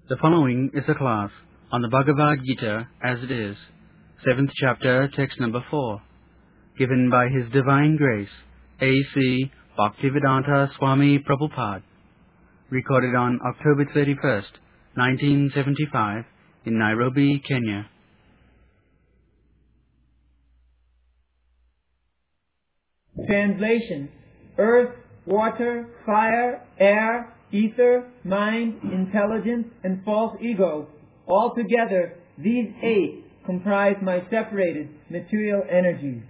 The following is a class on the Bhagavad Gita as it is, 7th chapter, text number 4, given by His Divine Grace, A.C. Bhaktivedanta Swami Prabhupada, recorded on October 31st, 1975, in Nairobi, Kenya. Translation: Earth, water, fire, air, ether, mind, intelligence, and false ego. Altogether, these 8 comprise my separated material energies.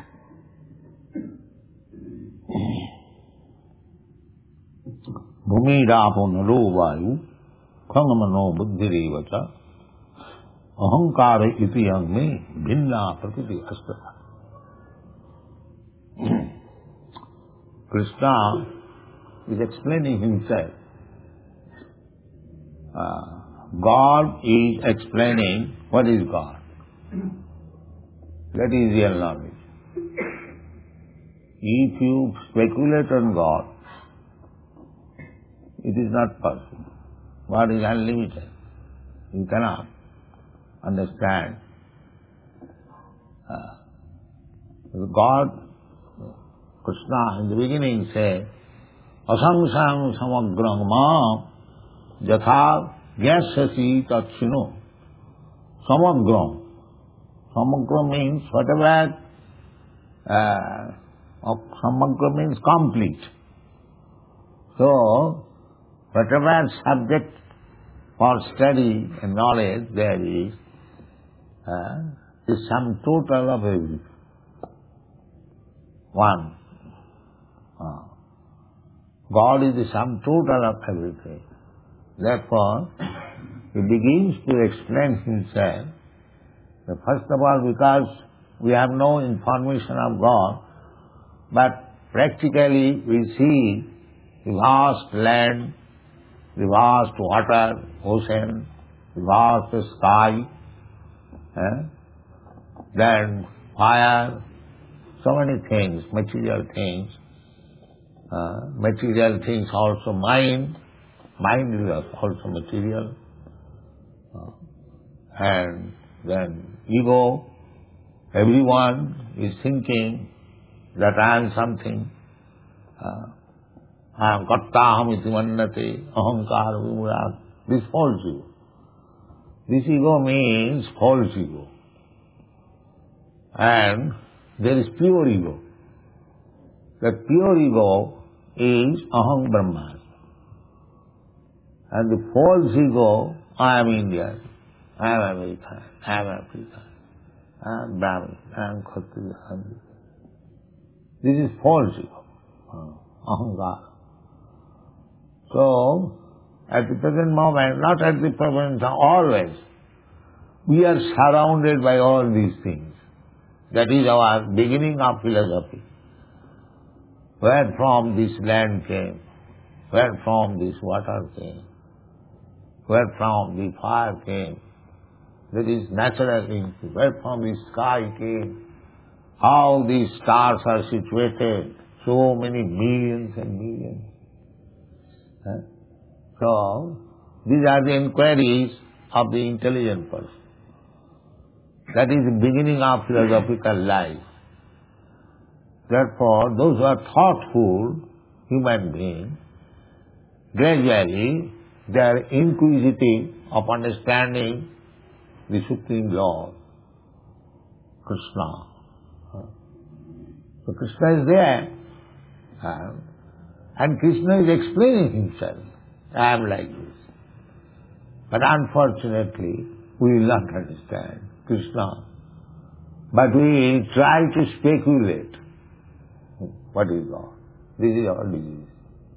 Bhumirapo nalo vayu khangamano buddhirevacha ahankara iti yangme bhinna prakriti astata. Krishna is explaining himself. God is explaining what is God. That is real knowledge. If you speculate on God, it is not possible. God is unlimited. You cannot understand. God, Krishna in the beginning said, Asangsang samagrang ma yatha gyasasi tatshino. Samagram. Samagram means whatever, samagram means complete. So, whatever subject for study and knowledge there is sum total of everything. One. God is the sum total of everything. Therefore, he begins to explain himself. First of all, because we have no information of God, but practically we see the vast land, the vast water, ocean, the vast sky, then fire, so many things, material things. Material things also mind is also material. And then ego, everyone is thinking that I am something. Aham kattaham iti mannate ahankara vimurat. This false ego. This ego means false ego. And there is pure ego. That pure ego is aham brahmasmi. And the false ego, I am Indian, I am American, I am African, I am Brahmin, I am Kshatriya. This is false ego, ahankara. So, at the present moment, not at the present, always, we are surrounded by all these things. That is our beginning of philosophy. Where from this land came, where from this water came, where from the fire came, that is natural things, where from the sky came, how these stars are situated, so many millions and millions. So, these are the inquiries of the intelligent person. That is the beginning of philosophical life. Therefore, those who are thoughtful human beings, gradually they are inquisitive of understanding the Supreme Lord, Krishna. So Krishna is there, and Krishna is explaining himself. I am like this. But unfortunately, we will not understand Krishna. But we try to speculate. What is God? This is our disease.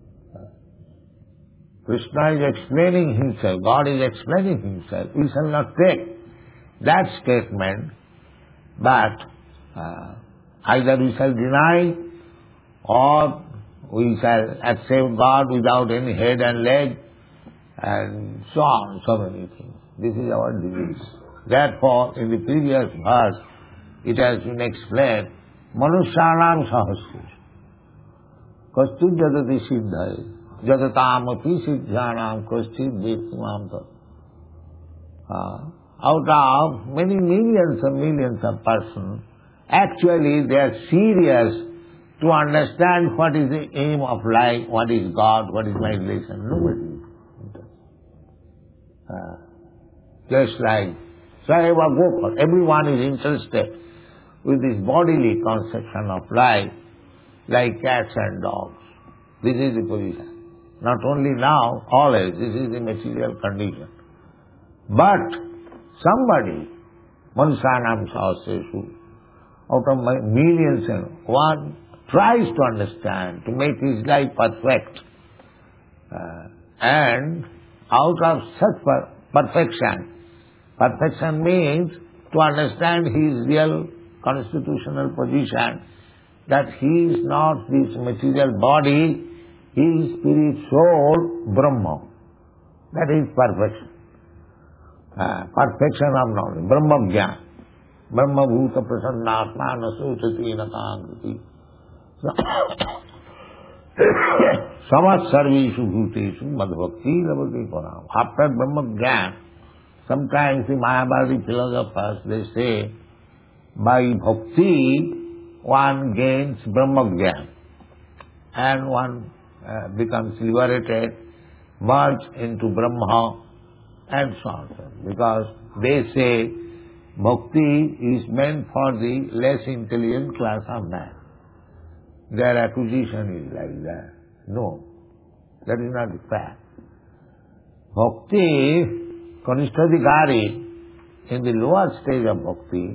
Krishna is explaining himself, God is explaining himself. We shall not take that statement, but either we shall deny or we shall accept God without any head and leg, and so on, so many things. This is our disease. Therefore, in the previous verse, it has been explained, Manusyanam sahasya Kashchid jadati siddhai jadatam api siddhyanam kashchid vetimam tat. out of many millions and millions of persons, actually they are serious to understand what is the aim of life, what is God, what is my relation. Nobody. Just like Sayeva Gopal, everyone is interested with this bodily conception of life, like cats and dogs. This is the position. Not only now, always, this is the material condition. But somebody, Manusanam Sahasreshu, out of millions and one tries to understand, to make his life perfect. And out of such perfection means to understand his real constitutional position, that he is not this material body, he is spirit, soul, Brahma. That is perfection. Perfection of knowledge, Brahma Jnana. Brahma Bhuta Prasannatma Nasuchati Nakankati. Samas Sarveshu Bhuteshu Madhvakti Lavati Param. After Brahma Jnana, sometimes the Mayavadi philosophers, they say, by bhakti, one gains Brahma Jnana and one becomes liberated, merged into Brahma and so on. Because they say bhakti is meant for the less intelligent class of man. Their acquisition is like that. No, that is not the fact. Bhakti, Kanishtadhikari, in the lower stage of bhakti,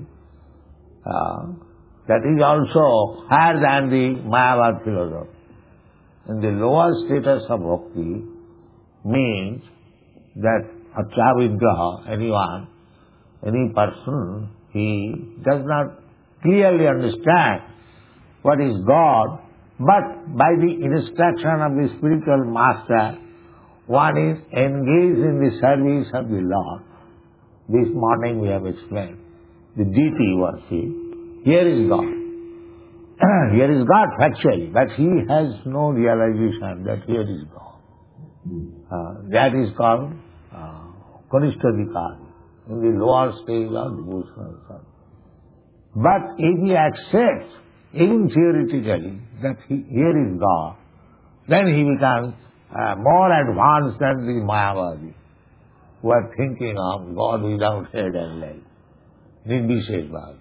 that is also higher than the Mayavad philosophy. In the lower status of bhakti means that Achavigraha, anyone, any person, he does not clearly understand what is God, but by the instruction of the spiritual master, one is engaged in the service of the Lord. This morning we have explained the deity worship. Here is God. Here is God factually, but he has no realization that here is God. That is called Kanishtadhikari, in the lower stage of devotional service. But if he accepts, even theoretically, that here is God, then he becomes more advanced than the Mayavadi, who are thinking of God without head and leg. Nirbisheshvadi.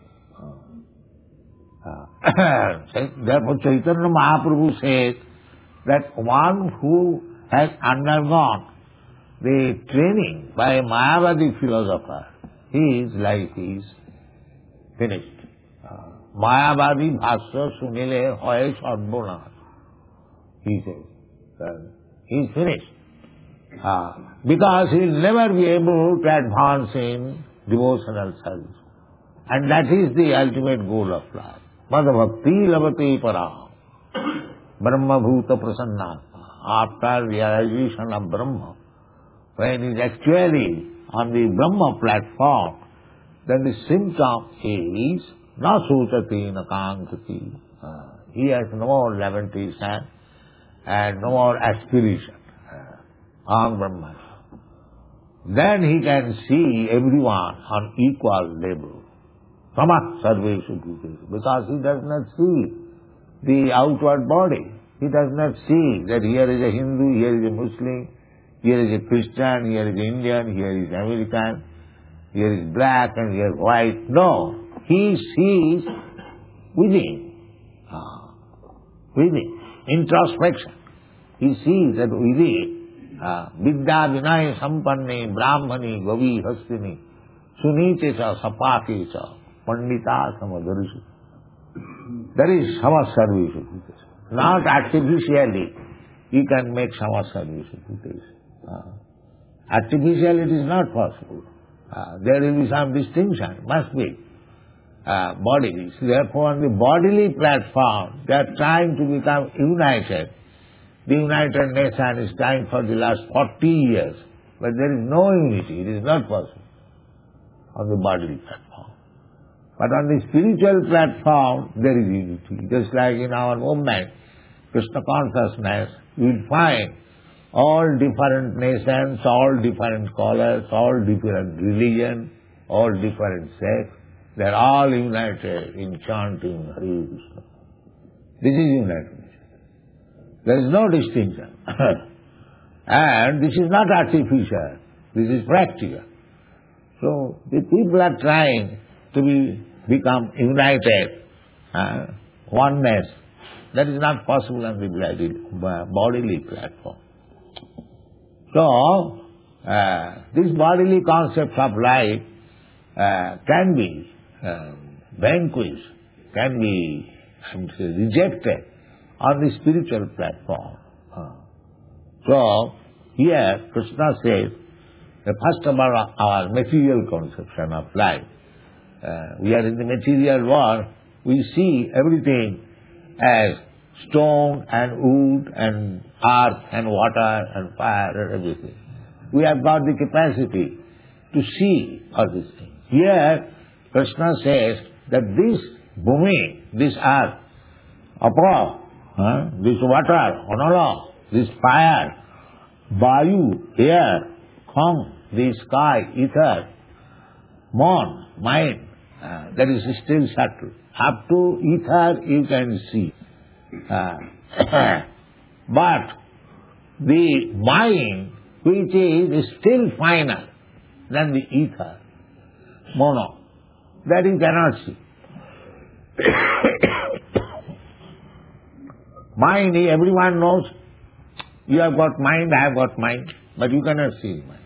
Therefore Chaitanya Mahaprabhu says that one who has undergone the training by a Mayavadi philosopher, his life is finished. Mayavadi bhasya sunile hoye sarvanash. He says, he is finished. Because he will never be able to advance in devotional service. And that is the ultimate goal of life. Madhvakti lavati param. Brahma bhuta prasannatma. After realization of Brahma, when he is actually on the Brahma platform, then the symptom is na sotati na kankati. He has no more lamentation and no more aspiration. Aham Brahma. Then he can see everyone on equal level. Samat sarveshu bhuteshu. Because he does not see the outward body. He does not see that here is a Hindu, here is a Muslim, here is a Christian, here is Indian, here is American, here is black and here is white. No. He sees within. Within. Introspection. He sees that within. Vidya vinaya sampanne brahmani gavi hastini sunite cha sapake cha pandita samadharishu. That is samasarveshu. Not artificially you can make samasarveshu. Artificially it is not possible. There will be some distinction, must be. Bodily. Therefore on the bodily platform they are trying to become united. The United Nations is trying for the last 40 years, but there is no unity. It is not possible on the bodily platform. But on the spiritual platform, there is unity. Just like in our movement, Krishna consciousness, you will find all different nations, all different colors, all different religion, all different sects, they are all united in chanting Hare Krishna. This is united. There is no distinction. And this is not artificial. This is practical. So the people are trying to become united, oneness. That is not possible on the bodily platform. So, this bodily concept of life can be vanquished, can be rejected on the spiritual platform. So, here Krishna says, first of all, our material conception of life. We are in the material world, we see everything as stone and wood and earth and water and fire and everything. We have got the capacity to see all these things. Here, Krishna says that this bhumi, this earth, apo, this water, anala, this fire, vayu, air, kham, the sky, ether, mon, mind, that is still subtle. Up to ether you can see. But the mind, which is still finer than the ether, mono, that you cannot see. Mind, everyone knows, you have got mind, I have got mind, but you cannot see mind.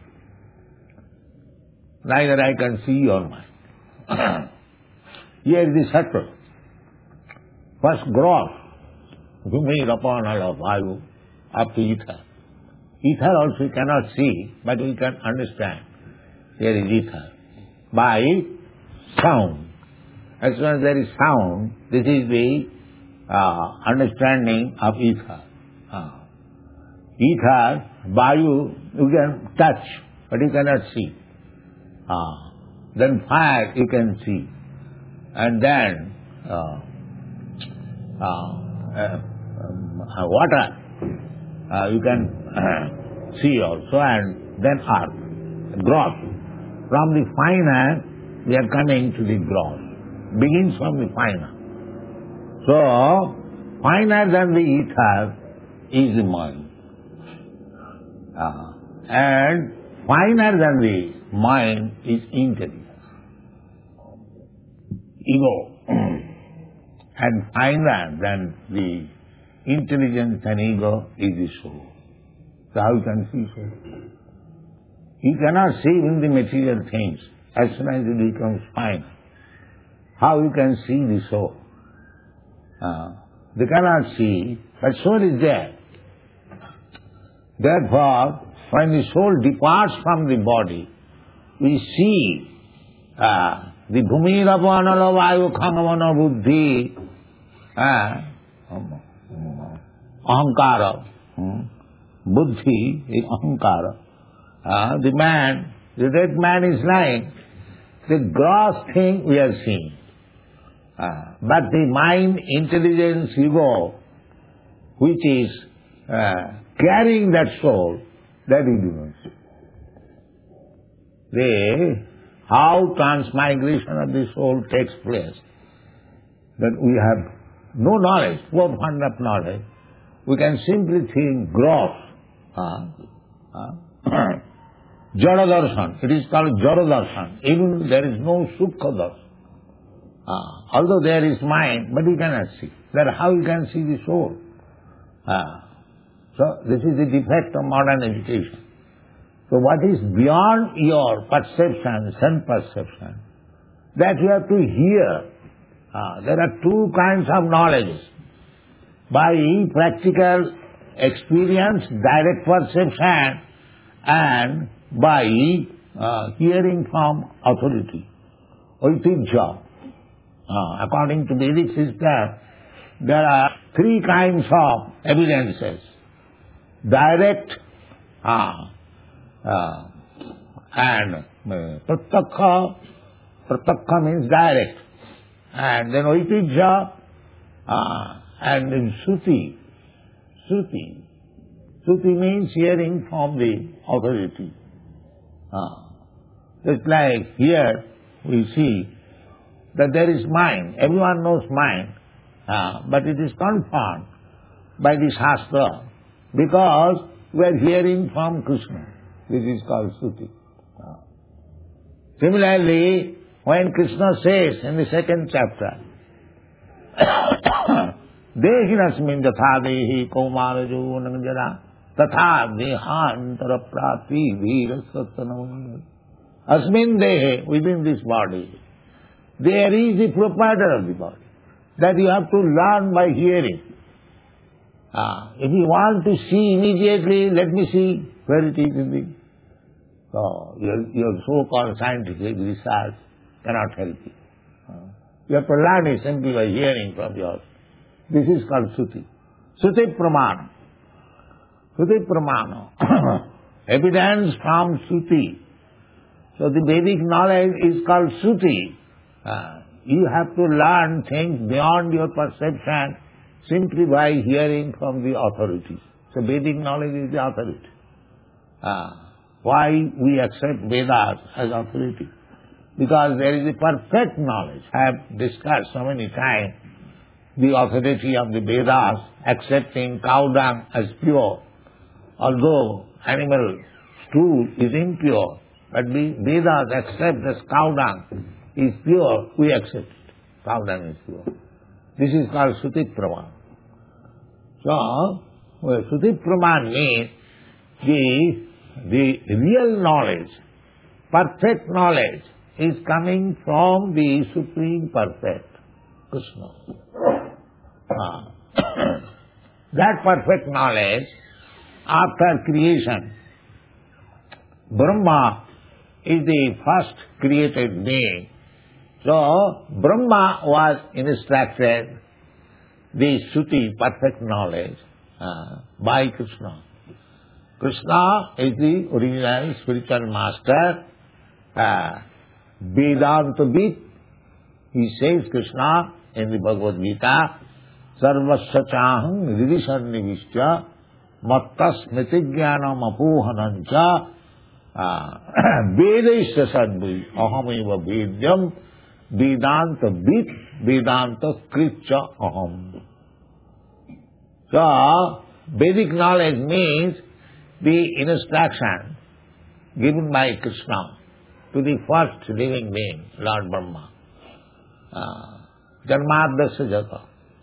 Neither I can see your mind. Here it is subtle. First gross, bhumi, rapa, nala, vayu, up to ether. Ether also you cannot see, but we can understand. Here is ether. By sound. As soon as there is sound, this is the understanding of ether. Ether, vayu, you can touch, but you cannot see. Then fire you can see. And then water you can see also, and then earth, gross. From the finer we are coming to the gross. Begins from the finer. So, finer than the ether is the mind. And finer than the mind is intelligence. Ego. And finer than the intelligence and ego is the soul. So how you can see soul? You cannot see in the material things as soon as it becomes finer. How you can see the soul? They cannot see, but soul is there. Therefore, when the soul departs from the body, we see the bhumi, rapa, nala, vayu, khamavana, buddhi, ahankara, buddhi is ahankara. The man, the dead man is lying. The gross thing we are seeing. But the mind, intelligence, ego, which is carrying that soul, that we do not see. How transmigration of the soul takes place, that we have no knowledge, profound of knowledge. We can simply think gross. Jada darshan. It is called Jada darshan. Even there is no Sukha darshan. Although there is mind, but we cannot see. That how you can see the soul. So this is the defect of modern education. So what is beyond your perception, sense perception, that you have to hear. There are two kinds of knowledge. By practical experience, direct perception, and by hearing from authority, oitijja. According to Vedic system, there are three kinds of evidences. Direct and pratyakha. Pratyakha means direct. And then oitijja and then Shruti. Shruti Shruti means hearing from the authority. Just like here we see that there is mind. Everyone knows mind, but it is confirmed by the Shastra because we are hearing from Krishna. This is called Shruti. Similarly, when Krishna says in the second chapter, Dehinasmin yatha dehi kaumarajo nanjara tatha dehantara prati virasattanam. Asmin dehe, within this body, there is the proprietor of the body. That you have to learn by hearing. If you want to see immediately, let me see where it is in the... So, your so-called scientific research cannot help you. You have to learn it simply by hearing from yours. This is called Shruti. Shruti Pramana. Shruti Pramana. Evidence from Shruti. So the Vedic knowledge is called Shruti. You have to learn things beyond your perception simply by hearing from the authorities. So Vedic knowledge is the authority. Why we accept Vedas as authority? Because there is a perfect knowledge. I have discussed so many times the authority of the Vedas accepting cow dung as pure. Although animal stool is impure, but the Vedas accept as cow dung is pure, we accept it. Cow dung is pure. This is called Shruti Praman. So, Shruti Praman means the real knowledge, perfect knowledge, is coming from the Supreme Perfect, Krishna. That perfect knowledge, after creation, Brahma is the first created being. So, Brahma was instructed the Shruti, perfect knowledge, by Krishna. Krishna is the original spiritual master, Vedanta-vid. He says, Krishna, in the Bhagavad Gita, Sarvasya chaham ridisannivishya mattas mitigyanam apohanancha Vedaisya sadbhi ahameva vedyam Vedanta-vid Vedanta-kritya aham. So, Vedic knowledge means the instruction given by Krishna to the first living being, Lord Brahma. Janmadasya jata.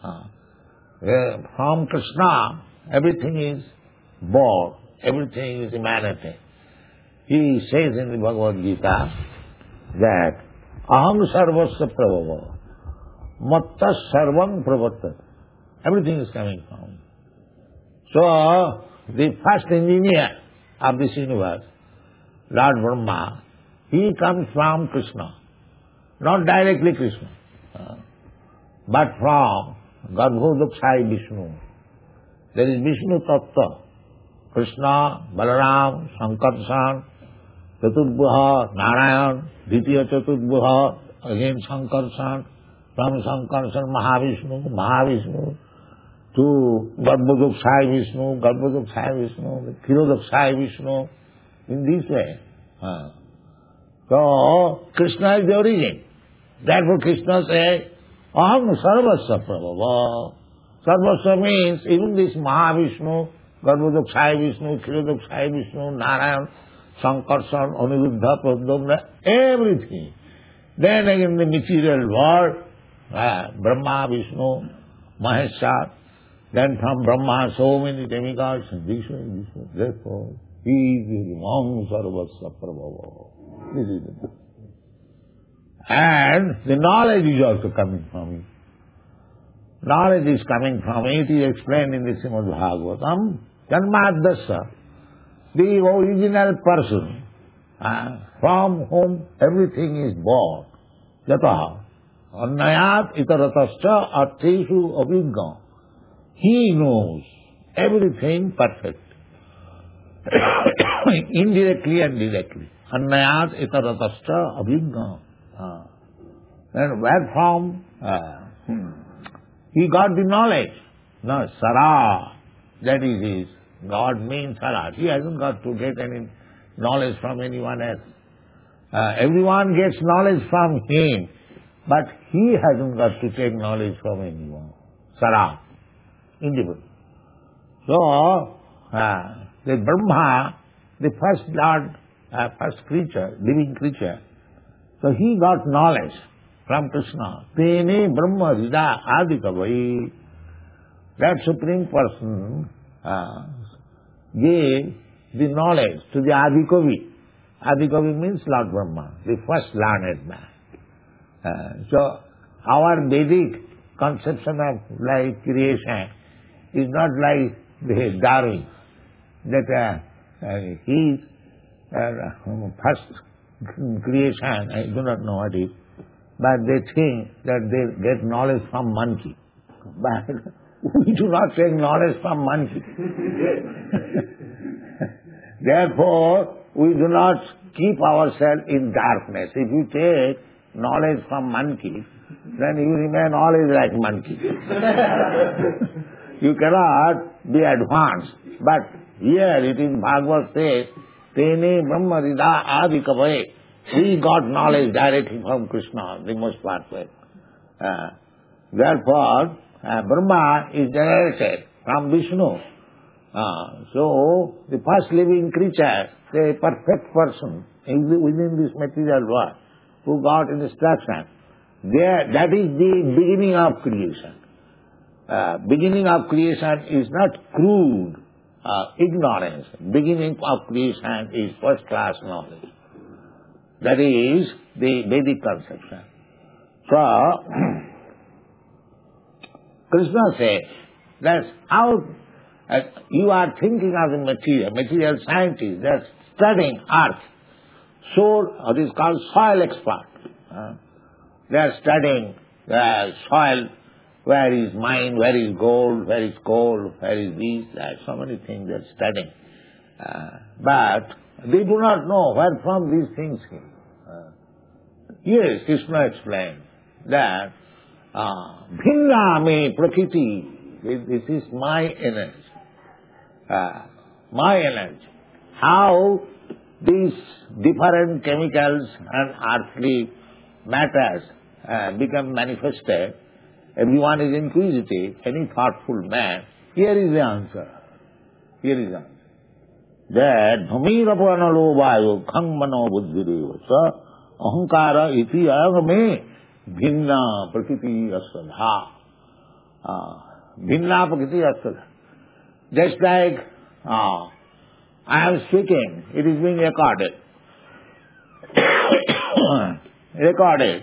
From Krishna, everything is born, everything is emanated. He says in the Bhagavad Gita that Aham sarvasya prabhava mattas sarvam pravattat. Everything is coming from. So, the first engineer of this universe, Lord Brahma, he comes from Krishna. Not directly Krishna, but from Garbhodakshai Vishnu. There is Vishnu Tattva, Krishna, Balaram, Sankarsan, Chaturdvaha, Narayan, Ditiya Chaturdvaha, again Sankarsan, from Sankarsan Mahavishnu, to Garbhodakshai Vishnu, Kshirodakshai Vishnu, in this way. So, Krishna is the origin. Therefore Krishna says, Aham sarvasya prabhava. Sarvasya means even this Mahavishnu, Garbhodakshai Vishnu, Kshirodakshai Vishnu, Narayan, Sankarsan, Aniruddha, Pradyumna, everything. Then again the material world, Brahma, Vishnu, Maheshwar, then from Brahma so many demigods, Vishnu. Therefore, he is Aham sarvasya prabhava. This is it. And the knowledge is also coming from him. Knowledge is coming from him. It is explained in the Srimad Bhagavatam. Janmadasya, the original person, from whom everything is born. Yataha. Annayat itaratascha artheshu abhigna. He knows everything perfect. Indirectly and directly. Annayat itaratascha abhigna. And where from he got the knowledge? No, Sara, that is his God means Sarat. He hasn't got to get any knowledge from anyone else. Everyone gets knowledge from him, but he hasn't got to take knowledge from anyone. Sarat, indivisible. So, the Brahma, the first Lord, first creature, living creature, so he got knowledge from Krishna. Tene Brahma Rida Adikavai. That Supreme Person gave the knowledge to the Adikavi. Adikavi means Lord Brahma, the first learned man. So our Vedic conception of life creation is not like the Darwin, that his first creation, I do not know what it is, but they think that they get knowledge from monkey. But we do not take knowledge from monkey. Therefore, we do not keep ourselves in darkness. If you take knowledge from monkey, then you remain always like monkey. You cannot be advanced. But here it is Bhagavad says, Tene Brahma Rida Adikavai. We got knowledge directly from Krishna, the most perfect. Therefore, Brahma is generated from Vishnu. So, the first living creature, the perfect person within this material world, who got instruction, that is the beginning of creation. Beginning of creation is not crude ignorance. Beginning of creation is first class knowledge. That is the Vedic conception. So, Krishna says, that's how you are thinking of the material scientists, they are studying earth. So, it is called soil expert. They are studying soil, where is mine, where is gold, where is coal, where is this, that, so many things they are studying. But they do not know where from these things came. Yes, Krishna explained that Bhinna me prakriti, this is my energy. My energy. How these different chemicals and earthly matters become manifested, everyone is inquisitive, any thoughtful man, here is the answer. Here is the answer. That bhamirapana vayu khang mano buddhireva sa ahankara iti agame bhinna prakriti asvadha. Bhinna prakriti asvadha. Just like I am speaking, it is being recorded. Recorded.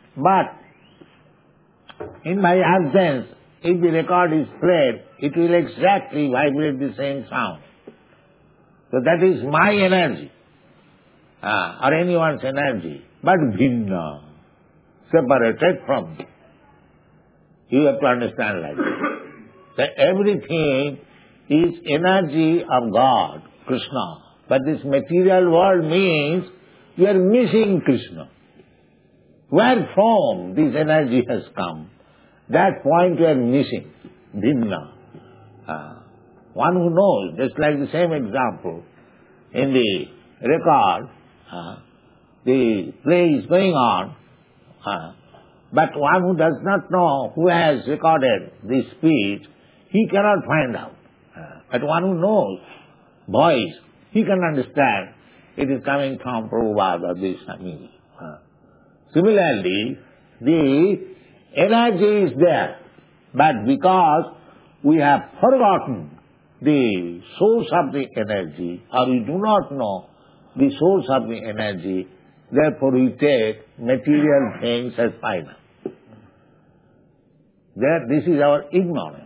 But in my absence, if the record is played, it will exactly vibrate the same sound. So that is my energy, or anyone's energy, but bhinna, separated from me. You have to understand like this. That everything is energy of God, Krishna. But this material world means you are missing Krishna. Where from this energy has come, that point you are missing, bhinna. One who knows, just like the same example, in the record, the play is going on, but one who does not know who has recorded the speech, he cannot find out. But one who knows voice, he can understand it is coming from Prabhupada or this family. Similarly, the energy is there, but because we have forgotten the source of the energy, or we do not know the source of the energy, therefore we take material things as final. This is our ignorance.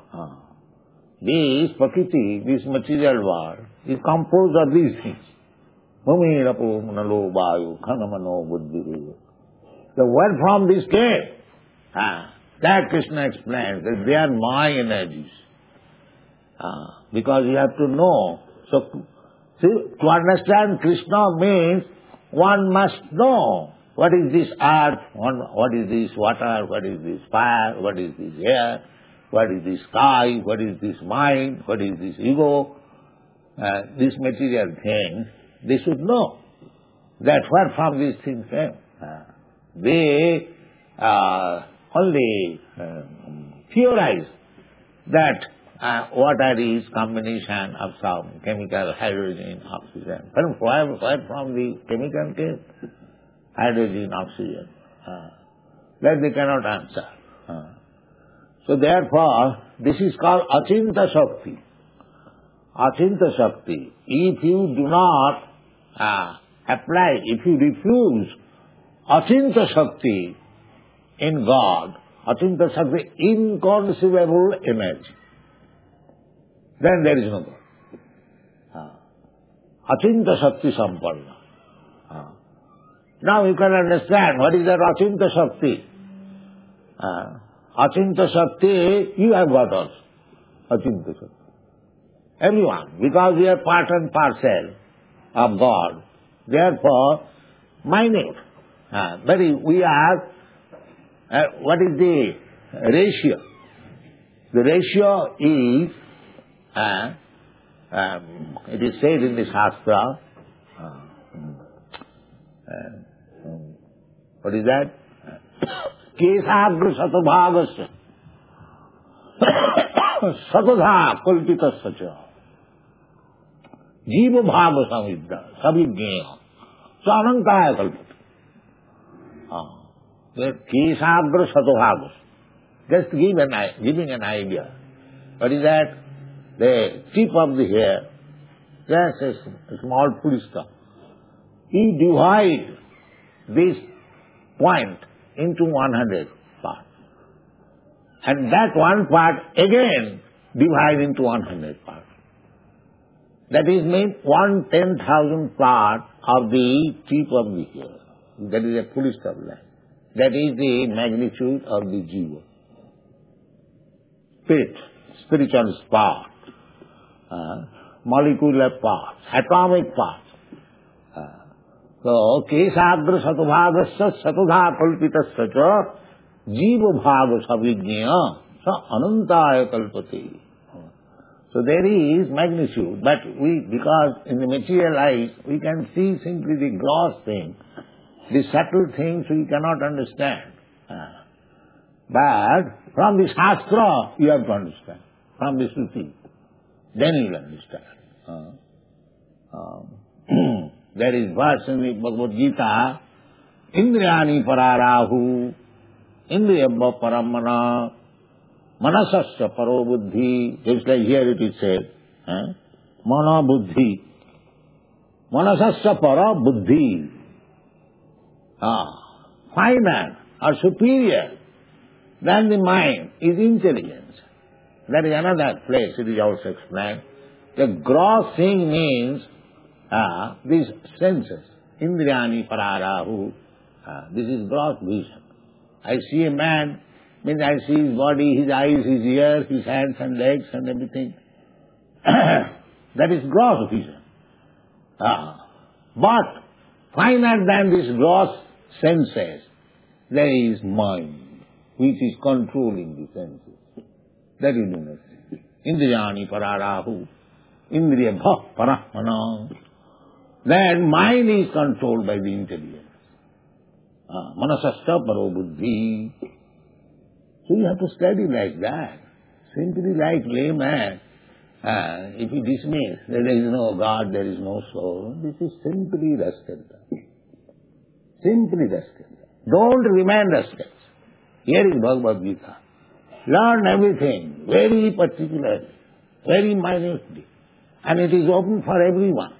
This Prakriti, this material world, is composed of these things. Bhumi, Rapo, Nalo, Vayu, Khanamano, Buddhi. So where from this came? That Krishna explains that they are my energies. Because you have to know. So, see, to understand Krishna means one must know what is this earth, what is this water, what is this fire, what is this air, what is this sky, what is this mind, what is this ego. this material thing, they should know that where from these things came. They only theorize that water is combination of some chemical, hydrogen, oxygen. But where from the chemical came? Hydrogen, oxygen. That they cannot answer. So therefore, this is called Achinta Shakti. Achinta Shakti. If you do not apply, if you refuse Achinta Shakti in God, Achinta Shakti, inconceivable image, then there is no God. Achinta Shakti Sampanna. Now you can understand what is that Achinta Shakti. Achinta Shakti, you have got also. Achinta Shakti. Everyone, because we are part and parcel of God, therefore, minute. We are, what is the ratio? The ratio is, it is said in the Shastra, what is that? Kesagra Satabhagasya Satadha Kalpitasya cha Jiva Bhaga Samvidya Savijnaya Sanantaya Kalpita. Kesagra Satabhagasya. Just giving an idea. What is that? The tip of the hair, just a small full stop. He divide this point into 100 parts. And that one part again divide into 100 parts. That is means 1/10,000 part of the tip of the hair. That is a full stop line. That is the magnitude of the jiva. Spirit, spiritual spark, molecular parts, atomic parts. So, kesagra satubhagasya satudha kalpitasya cha jiva bhaga savijnaya sa anantaya kalpati. So there is magnitude, but because in the material eyes, we can see simply the gross thing. The subtle things we cannot understand. But from the Shastra, you have to understand. From the Shruti, then you will understand. There is verse in the Bhagavad Gita, Indriyani pararahu, Indriyabha paramana, Manasasya paro buddhi. Just like here it is said, Mana buddhi. Manasasya para buddhi. Finer or superior than the mind is intelligence. That is another place, it is also explained. The gross thing means these senses. Indriyani pararahu. This is gross vision. I see a man, means I see his body, his eyes, his ears, his hands and legs and everything. That is gross vision. But finer than this gross senses, there is mind, which is controlling the senses. That you do not see. Indriyani pararahu, indriyabha parahmana. Then mind is controlled by the intelligence. Manasasya paro buddhi. So you have to study like that. Simply like layman. If you dismiss that there is no God, there is no soul, this is simply rascality. Simply rascality. Don't remain rascals. Here is Bhagavad Gita. Learn everything very particularly, very minutely. And it is open for everyone.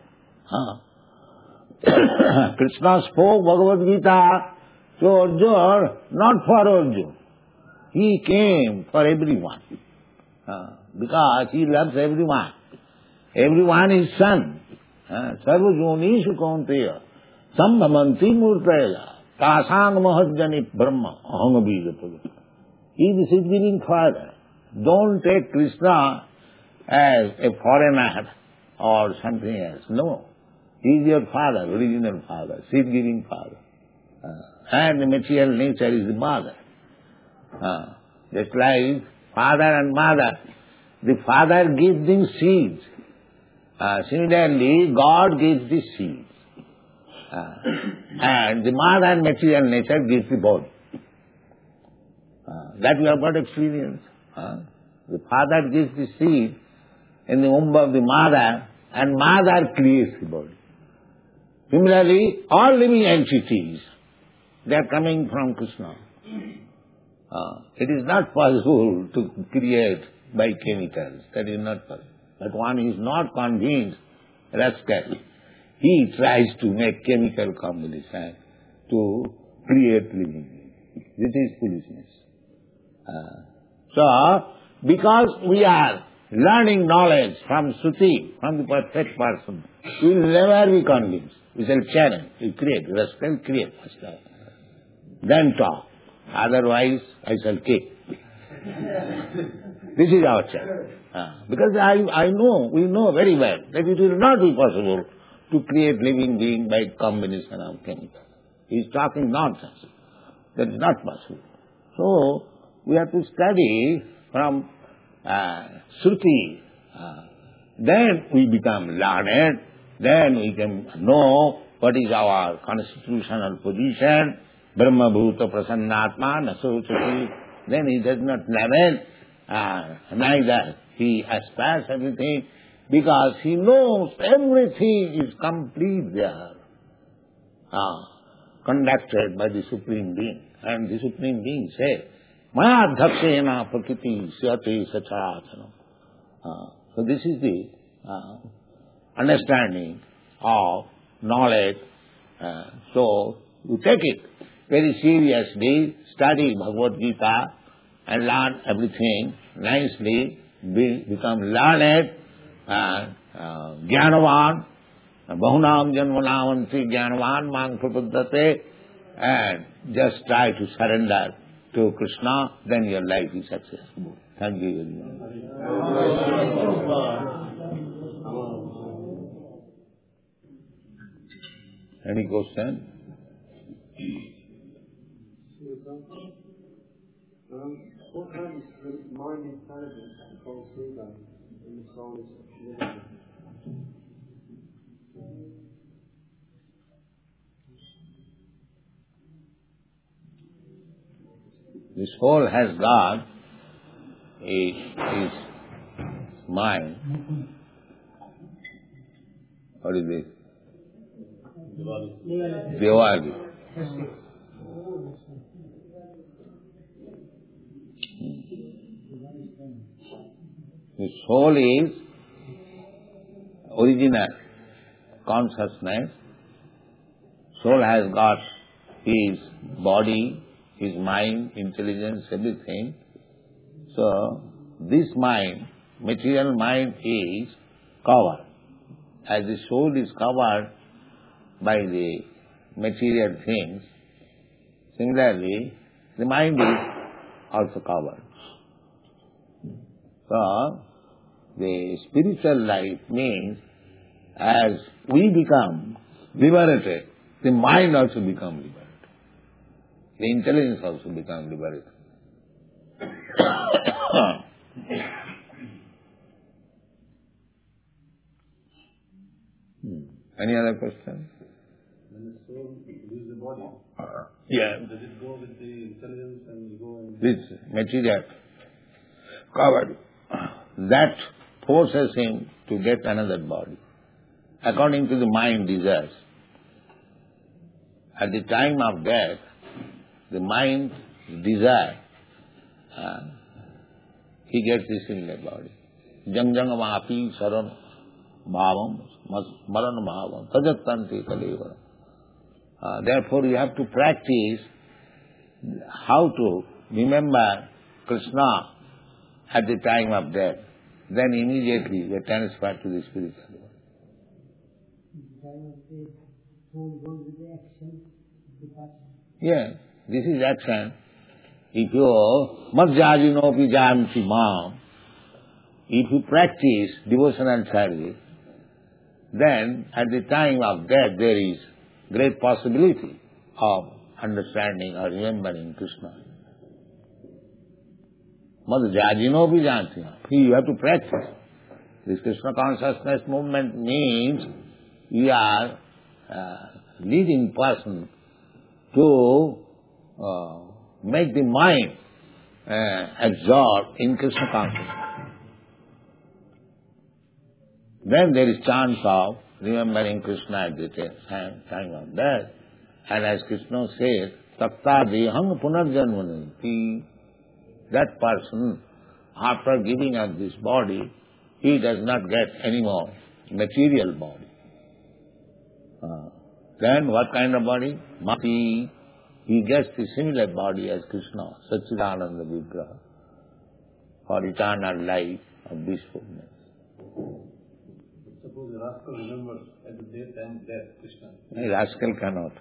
Krishna spoke Bhagavad Gita to Arjuna, not for Arjuna. He came for everyone. Because he loves everyone. Everyone is son. Sarva jonishu kaunteya sambhamanti murtaya tasang mahajjani brahma aham abhijapada. He is the seed-giving father. Don't take Krishna as a foreigner or something else. No. He is your father, original father, seed-giving father. And the material nature is the mother. Just like father and mother. The father gives them seeds. Similarly, God gives the seeds. And the mother and material nature gives the body. That we have got experience. The father gives the seed in the womb of the mother, and mother creates the body. Similarly, all living entities, they are coming from Krishna. It is not possible to create by chemicals. That is not possible. But one is not convinced, rascal. He tries to make chemical combination to create living. This is foolishness. So, because we are learning knowledge from Shruti, from the perfect person, we will never be convinced. We shall challenge, we create, rascal, create first. Then talk. Otherwise, I shall kick. This is our challenge. Because we know very well that it will not be possible to create living being by combination of chemicals. He is talking nonsense. That is not possible. So, we have to study from Shruti. Then we become learned. Then we can know what is our constitutional position. Brahma Bhuta Prasannatma Nasochati. Then he does not lament, neither he aspires everything, because he knows everything is complete there, conducted by the Supreme Being. And the Supreme Being says, Maya Dhakshena Prakriti Syate Sacharathana. So this is the understanding of knowledge. So you take it very seriously, study Bhagavad Gita and learn everything nicely, become learned, Jnanavan, Bahunam Janmanavanti Jnanavan Mang Prapaddate, and just try to surrender to Krishna, then your life is successful. Thank you very much. Any question? What happens to the mind intelligence and false ego when the soul is living? The soul has got his mind. What is this? Devadi. The soul is original consciousness. Soul has got his body, his mind, intelligence, everything. So, this mind, material mind, is covered. As the soul is covered by the material things, similarly, the mind is also covered. So, the spiritual life means as we become liberated, the mind also becomes liberated. The intelligence also becomes liberated. Any other question? When the soul leaves the body, Yeah. does it go with the intelligence and go and... This material covered. That forces him to get another body, according to the mind desires. At the time of death, the mind desire, he gets this similar body. Jang jang maapi saran bhavam maran bhavam tajattanti kaleva. Therefore you have to practice how to remember Krishna at the time of death. Then immediately you are transferred to the spiritual world. Yeah, this is action. If you madhyajinopi janti mam, if you practice devotional service, then at the time of death there is great possibility of understanding or remembering Krishna. Madhyajinopi janti mam. You have to practice. This Krishna consciousness movement means we are leading person to make the mind absorbed in Krishna consciousness. Then there is chance of remembering Krishna at the time of death. And as Krishna says, Takta deham punarjanmanati. That person, after giving up this body, he does not get any more material body. Then what kind of body? Mati. He gets the similar body as Krishna, Satchidananda Vigraha, for eternal life of blissfulness. Suppose the rascal remembers at the time of death, Krishna. No, rascal cannot.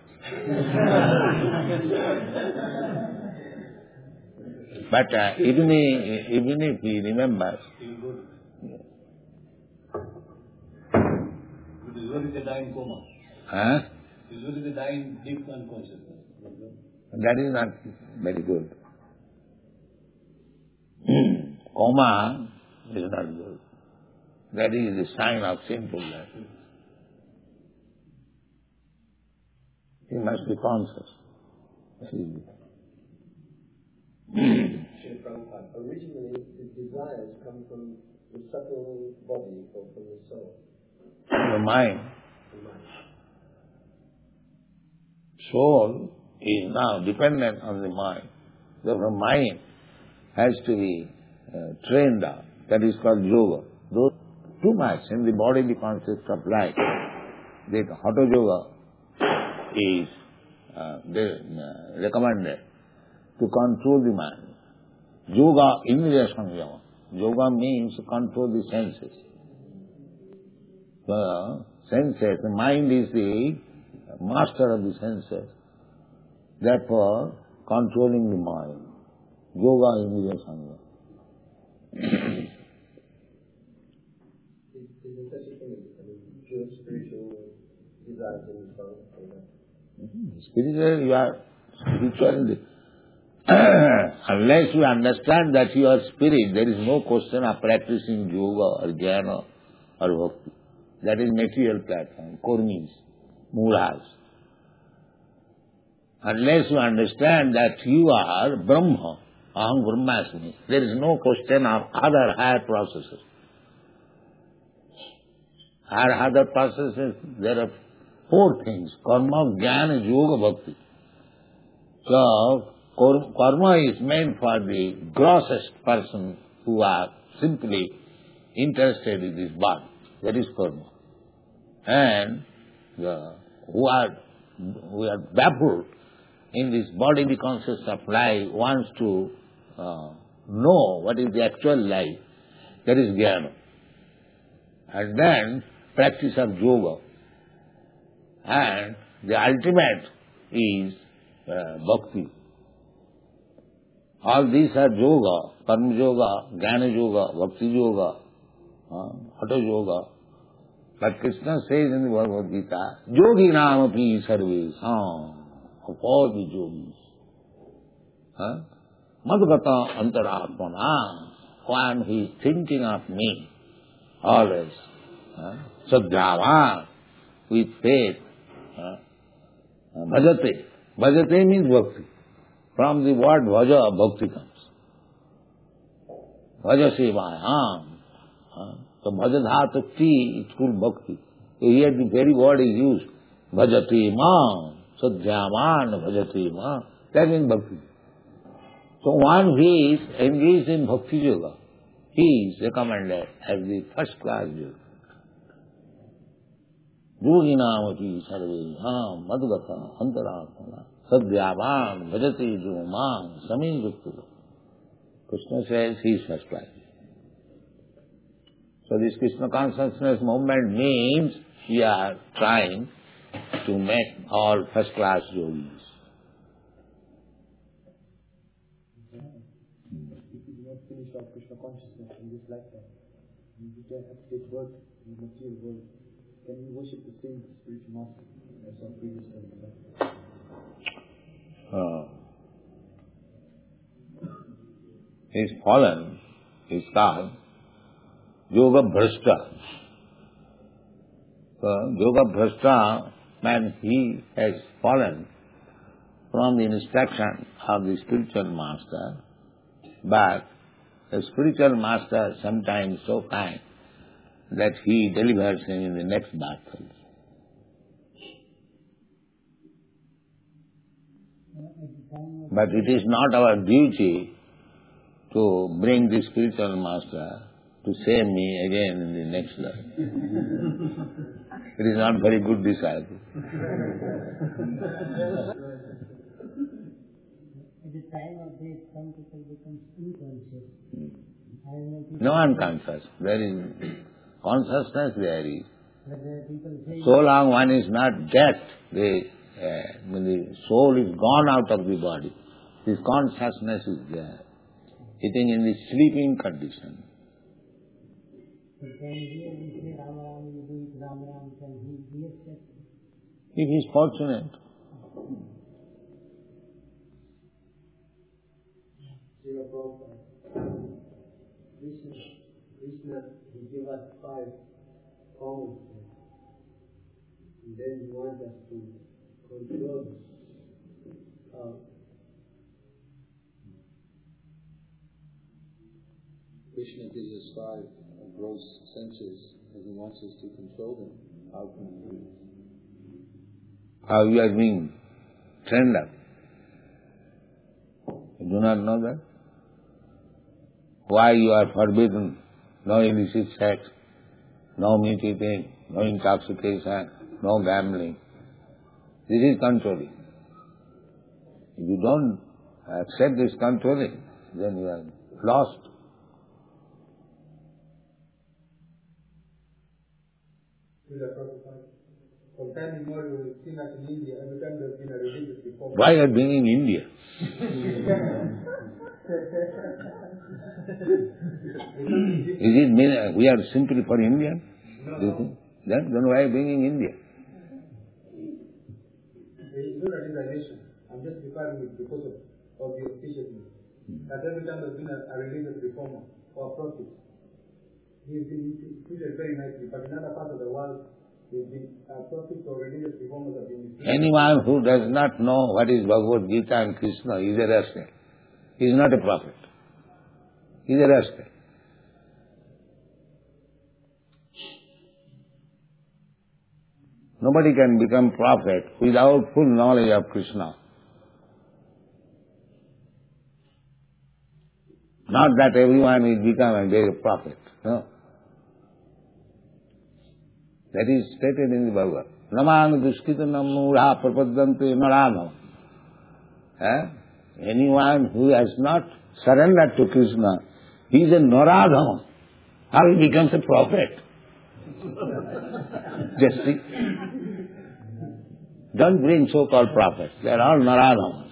But even if he remembers, usually they die in coma. huh? Usually they die in deep unconsciousness. That is not very good. Coma is not good. That is a sign of sinfulness. He must be conscious. Originally, the desires come from the subtle body or from the soul. The mind. Soul is now dependent on the mind. The mind has to be trained up. That is called yoga. Though too much in the bodily concept of life, the Hatha Yoga is recommended to control the mind. Yoga Indriya Samyama. Yoga means to control the senses. The senses, the mind is the master of the senses. Therefore, controlling the mind. Yoga Indriya Samyama. Is there such a thing as pure spiritual desires in the soul? Spiritual, you are spiritual. Unless you understand that you are spirit, there is no question of practicing yoga or jnana or bhakti. That is material platform, kurmis, mulas. Unless you understand that you are Brahma, aham brahmasmi, there is no question of other higher processes. Other processes, there are 4 things: karma, jnana, yoga, bhakti. So, karma is meant for the grossest person who are simply interested in this body. That is karma. And who are baffled in this bodily concept of life, wants to know what is the actual life. That is jnana. And then practice of yoga. And the ultimate is bhakti. All these are yoga, karma yoga, jnana yoga, bhakti yoga, hatha yoga. But Krishna says in the Bhagavad Gita, yogi namapi sarves, of all the yogis. Madhgata antaratmana, one who is thinking of me always. Sadhyava, with faith. Bhajate. Bhajate means bhakti. From the word bhaja, bhakti comes. Bhaja sevayam. So bhajadhata ti, it's called bhakti. So here the very word is used. Bhajate ma, sadhyaman bhajate ma. That means bhakti. So one who is engaged in bhakti yoga, he is recommended as the first class yoga. Yoginamapi sarveham madhgata antaratmana sadhyavan bhajate jomam samin viktuva. Krishna says he is first class. So this Krishna consciousness movement means we are trying to make all first class yogis. If you do not finish off Krishna consciousness in this lifetime, you can have to take birth in the material world. Can we worship the same spiritual master as our previous life? His fallen is called yoga bhrashta. Yoga bhrashta means he has fallen from the instruction of the spiritual master, but the spiritual master sometimes so kind that he delivers him in the next battle. But it is not our duty to bring the spiritual master to save me again in the next life. It is not very good disciple. At the time of death, some people become unconscious. No unconscious. There is consciousness there is. But people say, So long one is not dead, when the soul is gone out of the body, this consciousness is there, sitting in the sleeping condition. so can he say Ram Ram, you do it Ram Ram, can he accept? If he is fortunate. Srila Prabhupada, Krishna, he gave us 5 common sense. And then he wants us to control Krishna gives us 5 gross senses, and he wants us to control them. How can we do it? How you are being trained up. You do not know that? Why you are forbidden? No illicit sex, no meat eating, no intoxication, no gambling. This is controlling. If you don't accept this controlling, then you are lost. From time immemorial, we've seen that in India, every time there's been a religious reform. Why are bringing India? Is it mean we are simply for Indian? No. Then why bringing India? There is no realization. I'm just referring it because of the officiousness. That every time there's been a religious reformer or a prophet, he's been treated very nicely, but in other parts of the world, there's been prophets or religious reformers have been mistreated. Anyone who does not know what is Bhagavad Gita and Krishna is arrested. He is not a prophet. He is arrested. Nobody can become prophet without full knowledge of Krishna. Not that everyone will become a prophet. No. That is stated in the Bhagavad. Namang dushkitanam mudha prapaddante naranam. Anyone who has not surrendered to Krishna, he is a naradham. How he becomes a prophet? Just see. Don't bring so-called prophets. They are all naradhamas.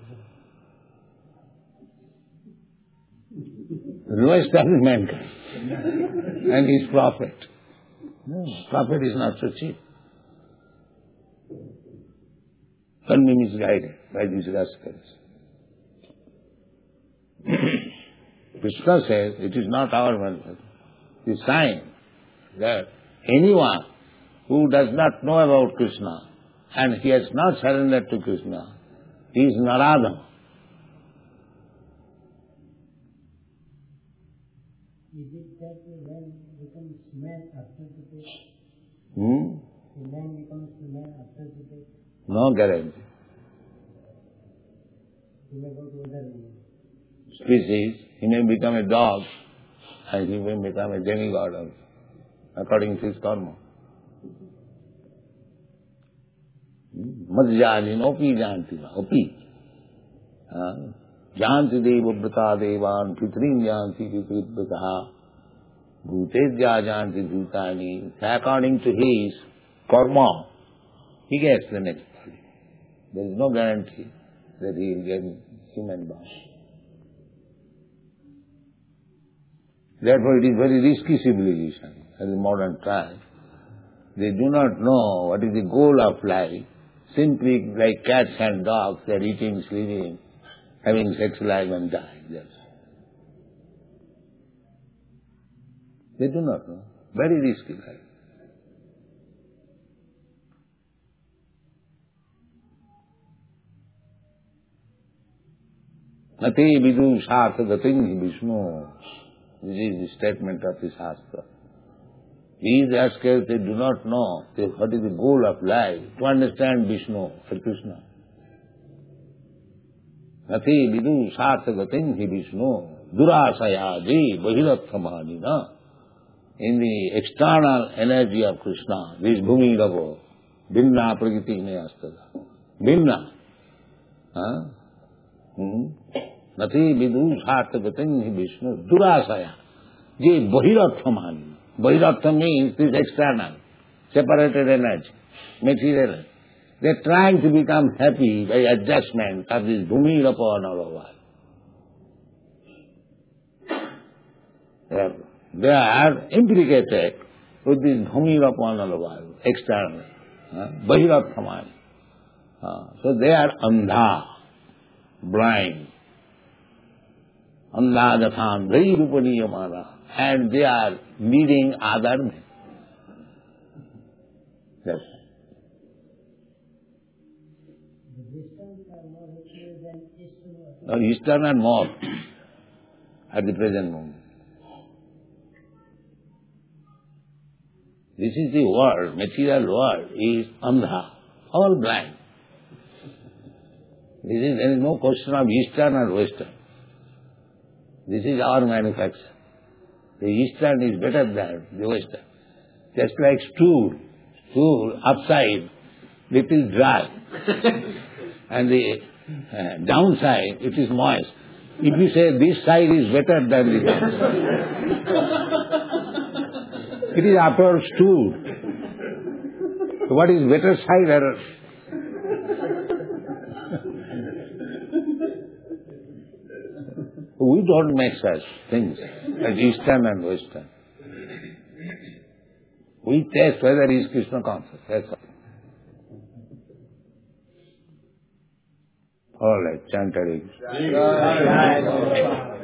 The lowest of the mankind. And he is prophet. No, prophet is not so cheap. Don't be misguided by these rascals. Krishna says it is not our method. The sign that anyone who does not know about Krishna and he has not surrendered to Krishna, he is naradham. Is it that man becomes man after the death? The man becomes man after the death? No guarantee. He may go to other Species, he may become a dog and he may become a demigod also, according to his karma. Madhyanin, opi janti va, opi. Janti deva brata devan, pitrin janti pitrit brata, bhutedya janti bhutani. According to his karma, he gets the next body. There is no guarantee that he will get human body. Therefore, it is very risky civilization as a modern time. They do not know what is the goal of life. Simply like cats and dogs, they are eating, sleeping, having sex life and dying. That's all. They do not know. Very risky life. Nati vidu sartha gatin Vishnu. This is the statement of the Shastra. These askers, they do not know what is the goal of life, to understand Vishnu, Sri Krishna. Nati vidu sartha gatin Vishnu. Durasayadi bahirathamanina. In the external energy of Krishna, this bhumi ravo, binna prakriti me astada. Binna. Nati vidu sartha gatin Vishnu. Durasaya. Je bahirathamanina. Bahiratha means this external, separated energy, material. They are trying to become happy by adjustment of this bhumi rapa analava. They are implicated with this bhumi rapa analava, external, bahirathamani. So they are andha, blind. Andha jathan dai rupaniyamana. And they are leading other men. Yes. The Western are more happier than Eastern. Eastern and more at the present moment. This is the world, material world is andha, all blind. There is no question of Eastern or Western. This is our manufacture. The Eastern is better than the Western. Just like stool upside, little dry, and the downside, it is moist. If you say this side is better than the downside, it is after all stool. So what is better side or we don't make such things as Eastern and Western. We test whether he is Krishna conscious. That's all. All right, chant Hare Krishna.